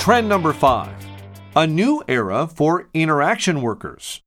Trend number 5. A new era for interaction workers.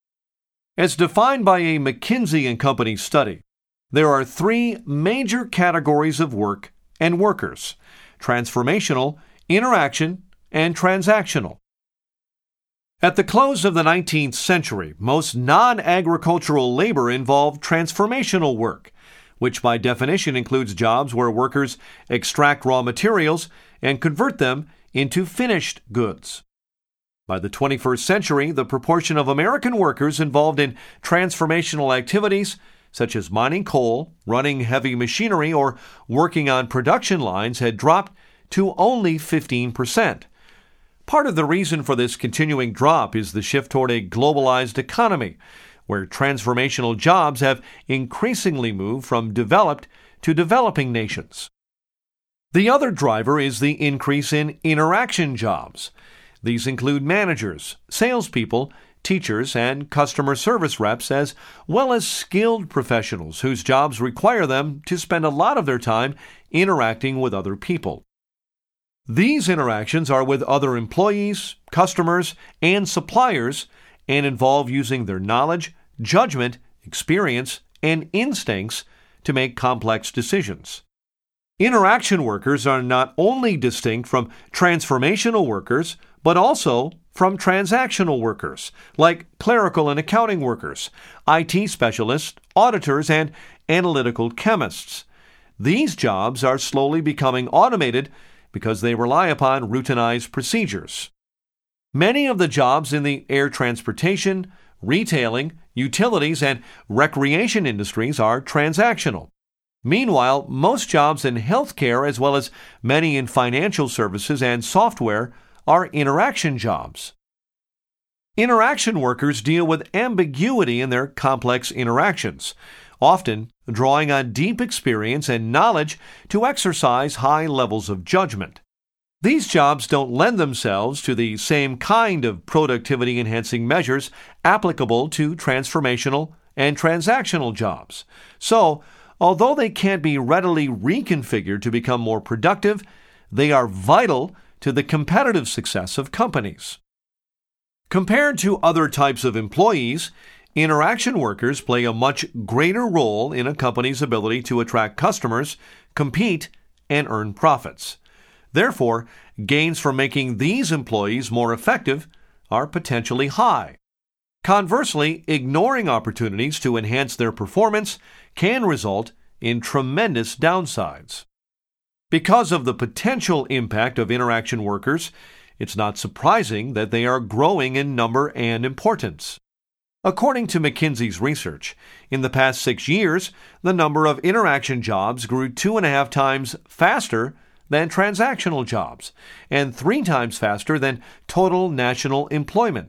As defined by a McKinsey & Company study, there are 3 major categories of work and workers: transformational, interaction, and transactional. At the close of the 19th century, most non-agricultural labor involved transformational work, which by definition includes jobs where workers extract raw materials and convert them into finished goods. By the 21st century, the proportion of American workers involved in transformational activities, such as mining coal, running heavy machinery, or working on production lines, had dropped to only 15%. Part of the reason for this continuing drop is the shift toward a globalized economy, where transformational jobs have increasingly moved from developed to developing nations. The other driver is the increase in interaction jobs. These include managers, salespeople, teachers, and customer service reps, as well as skilled professionals whose jobs require them to spend a lot of their time interacting with other people. These interactions are with other employees, customers, and suppliers, and involve using their knowledge, judgment, experience, and instincts to make complex decisions. Interaction workers are not only distinct from transformational workers, but also from transactional workers, like clerical and accounting workers, IT specialists, auditors, and analytical chemists. These jobs are slowly becoming automated because they rely upon routinized procedures. Many of the jobs in the air transportation, retailing, utilities, and recreation industries are transactional. Meanwhile, most jobs in healthcare, as well as many in financial services and software, are interaction jobs. Interaction workers deal with ambiguity in their complex interactions, often drawing on deep experience and knowledge to exercise high levels of judgment. These jobs don't lend themselves to the same kind of productivity-enhancing measures applicable to transformational and transactional jobs. So, although they can't be readily reconfigured to become more productive, they are vital to the competitive success of companies. Compared to other types of employees, interaction workers play a much greater role in a company's ability to attract customers, compete, and earn profits. Therefore, gains from making these employees more effective are potentially high. Conversely, ignoring opportunities to enhance their performance can result in tremendous downsides. Because of the potential impact of interaction workers, it's not surprising that they are growing in number and importance. According to McKinsey's research, in the past 6 years, the number of interaction jobs grew 2.5 times faster than transactional jobs, and 3 times faster than total national employment.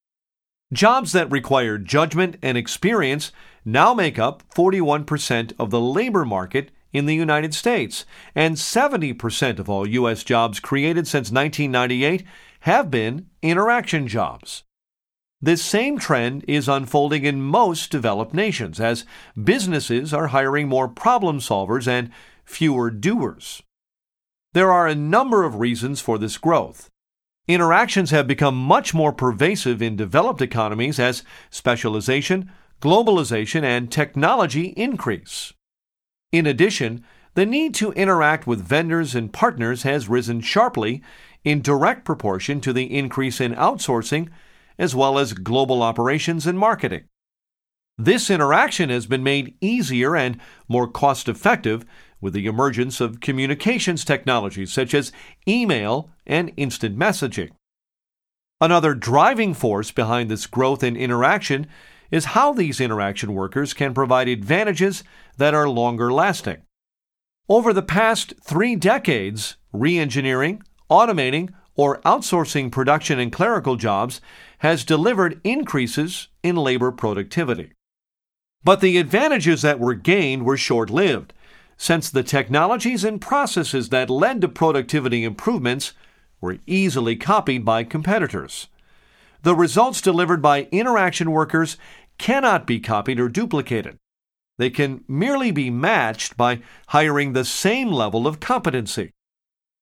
Jobs that require judgment and experience now make up 41% of the labor market in the United States, and 70% of all U.S. jobs created since 1998 have been interaction jobs. This same trend is unfolding in most developed nations, as businesses are hiring more problem solvers and fewer doers. There are a number of reasons for this growth. Interactions have become much more pervasive in developed economies as specialization, globalization, and technology increase. In addition, the need to interact with vendors and partners has risen sharply in direct proportion to the increase in outsourcing, as well as global operations and marketing. This interaction has been made easier and more cost-effective with the emergence of communications technologies such as email and instant messaging. Another driving force behind this growth in interaction is how these interaction workers can provide advantages that are longer lasting. Over the past 3 decades, re-engineering, automating, or outsourcing production and clerical jobs has delivered increases in labor productivity. But the advantages that were gained were short-lived, since the technologies and processes that led to productivity improvements were easily copied by competitors. The results delivered by interaction workers cannot be copied or duplicated. They can merely be matched by hiring the same level of competency.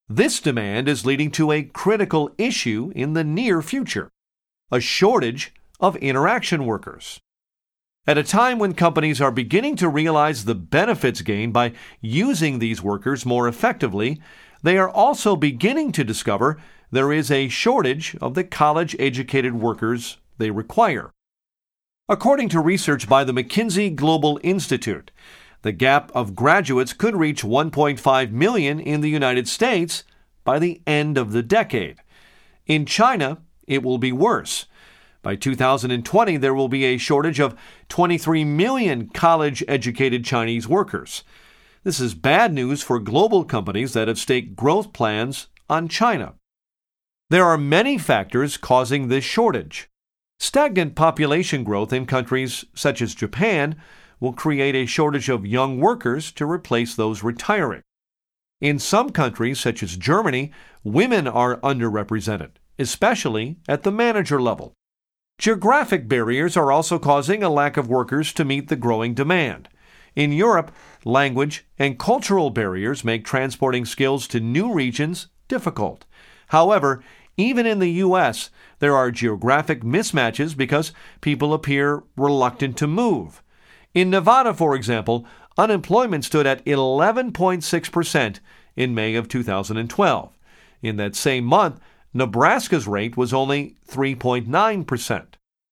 This demand is leading to a critical issue in the near future: a shortage of interaction workers. At a time when companies are beginning to realize the benefits gained by using these workers more effectively, they are also beginning to discover there is a shortage of the college-educated workers they require. According to research by the McKinsey Global Institute, the gap of graduates could reach 1.5 million in the United States by the end of the decade. In China, it will be worse. By 2020, there will be a shortage of 23 million college-educated Chinese workers. This is bad news for global companies that have staked growth plans on China. There are many factors causing this shortage. Stagnant population growth in countries such as Japan will create a shortage of young workers to replace those retiring. In some countries, such as Germany, women are underrepresented, especially at the manager level. Geographic barriers are also causing a lack of workers to meet the growing demand. In Europe, language and cultural barriers make transporting skills to new regions difficult. However, even in the U.S., there are geographic mismatches because people appear reluctant to move. In Nevada, for example, unemployment stood at 11.6% in May of 2012. In that same month, Nebraska's rate was only 3.9%.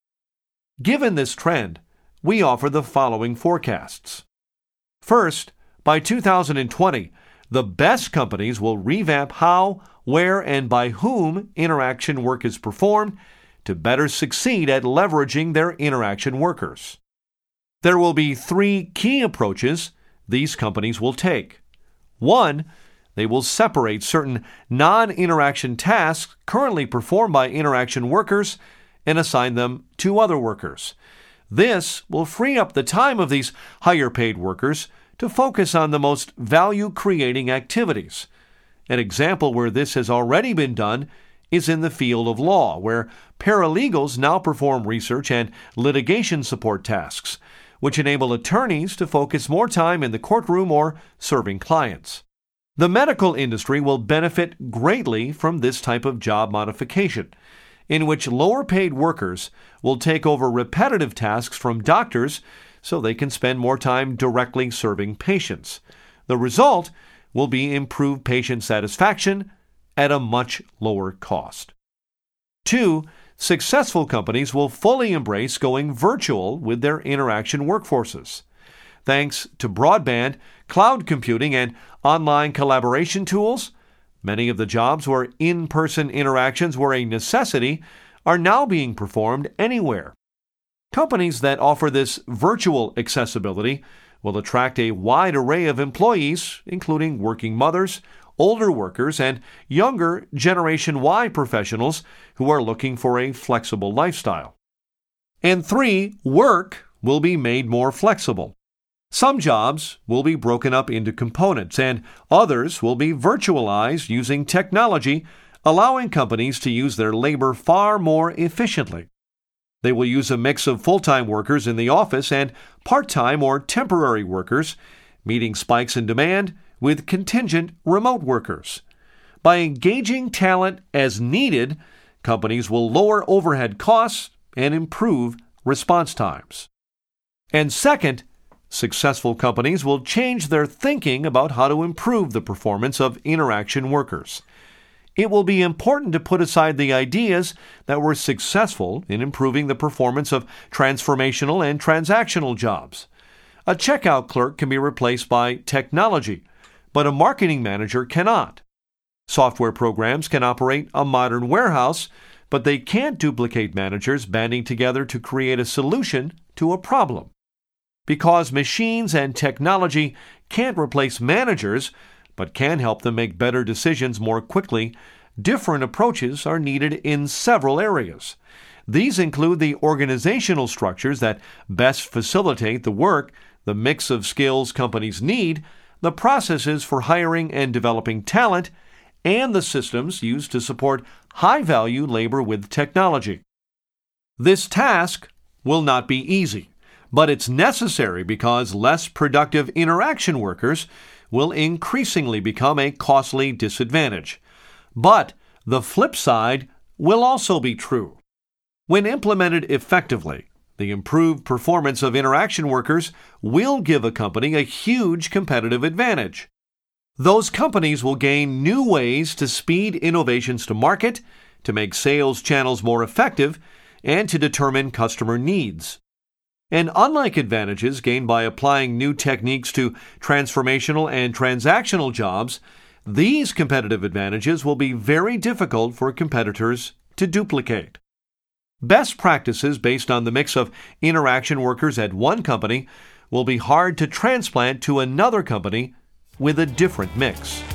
Given this trend, we offer the following forecasts. First, by 2020, the best companies will revamp how, where, and by whom interaction work is performed to better succeed at leveraging their interaction workers. There will be 3 key approaches these companies will take. 1, they will separate certain non-interaction tasks currently performed by interaction workers and assign them to other workers. This will free up the time of these higher-paid workers to focus on the most value-creating activities. An example where this has already been done is in the field of law, where paralegals now perform research and litigation support tasks, which enable attorneys to focus more time in the courtroom or serving clients. The medical industry will benefit greatly from this type of job modification, in which lower-paid workers will take over repetitive tasks from doctors so they can spend more time directly serving patients. The result will be improved patient satisfaction at a much lower cost. 2, successful companies will fully embrace going virtual with their interaction workforces. Thanks to broadband, cloud computing, and online collaboration tools, many of the jobs where in-person interactions were a necessity are now being performed anywhere. Companies that offer this virtual accessibility will attract a wide array of employees, including working mothers, older workers, and younger Generation Y professionals who are looking for a flexible lifestyle. And 3, work will be made more flexible. Some jobs will be broken up into components, and others will be virtualized using technology, allowing companies to use their labor far more efficiently. They will use a mix of full-time workers in the office and part-time or temporary workers, meeting spikes in demand with contingent remote workers. By engaging talent as needed, companies will lower overhead costs and improve response times. And second, successful companies will change their thinking about how to improve the performance of interaction workers. It will be important to put aside the ideas that were successful in improving the performance of transformational and transactional jobs. A checkout clerk can be replaced by technology, but a marketing manager cannot. Software programs can operate a modern warehouse, but they can't duplicate managers banding together to create a solution to a problem. Because machines and technology can't replace managers, but can help them make better decisions more quickly, different approaches are needed in several areas. These include the organizational structures that best facilitate the work, the mix of skills companies need, the processes for hiring and developing talent, and the systems used to support high-value labor with technology. This task will not be easy, but it's necessary because less productive interaction workers will increasingly become a costly disadvantage. But the flip side will also be true. When implemented effectively, the improved performance of interaction workers will give a company a huge competitive advantage. Those companies will gain new ways to speed innovations to market, to make sales channels more effective, and to determine customer needs. And unlike advantages gained by applying new techniques to transformational and transactional jobs, these competitive advantages will be very difficult for competitors to duplicate. Best practices based on the mix of interaction workers at one company will be hard to transplant to another company with a different mix.